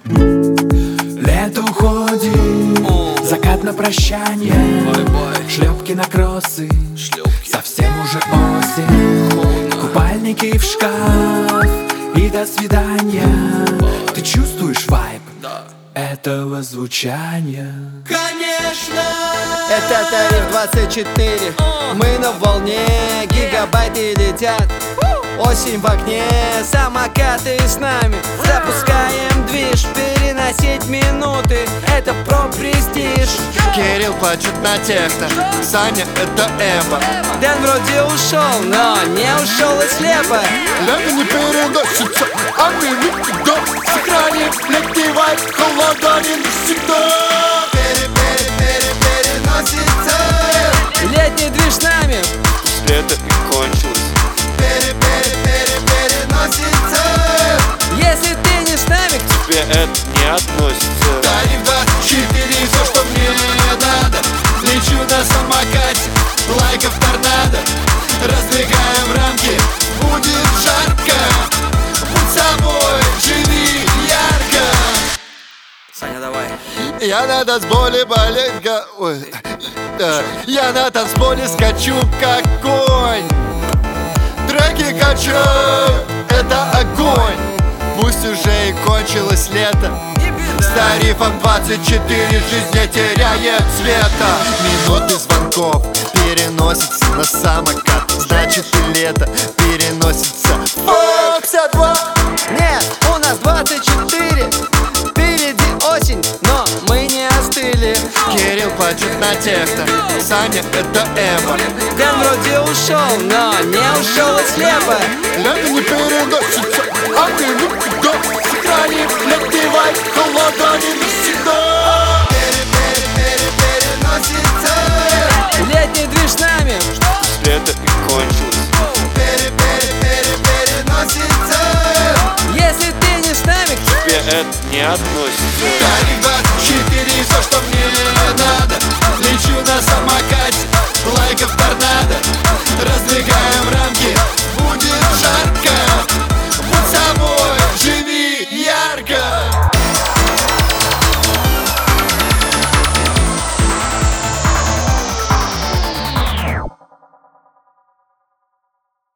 Лето уходит, закат на прощание, шлепки на кроссы, совсем уже осень. Купальники в шкаф и до свидания. Ты чувствуешь вайб этого звучания? Конечно! Это тариф 24. Мы на волне, гигабайты летят. Осень в окне, самокаты с нами. Запускаем движ, переносить минуты. Это про престиж. Кирилл плачет на техно, Саня это Эба. Дэн вроде ушел, но не ушел и слепо. Лето не переносится, а мы никуда. Сохраним летний вайб, холода не навсегда. Переносится. Летний движ с нами. Лето не кончилось. Переносится. Если ты не с нами, К тебе это не относится. Тариф 24, все, что мне надо. Лечу на самокате, лайков торнадо. Раздвигаем рамки, будет жарко. Будь собой, живи ярко. Саня, давай. Я на танцполе маленько. Я на танцполе скачу как конь. Треки качаю, это огонь. Пусть уже и кончилось лето. С тарифом 24 жизнь не теряет цвета. Минуты звонков переносятся на самокат. Значит и лето переносится в 52. Нет, у нас 24. Впереди осень, но мы не остыли. Кирилл плачет на техно, Саня это Эба. Дэн вроде ушел, но не ушел и слепо. Лето не переносится, а мы никуда. Сохраним летний вайб, холода не навсегда. Переносится. Летний движ с нами. Лето не кончилось. Переносится. Если ты не с нами, К тебе это не относится. Тариф 24, все, что мне надо.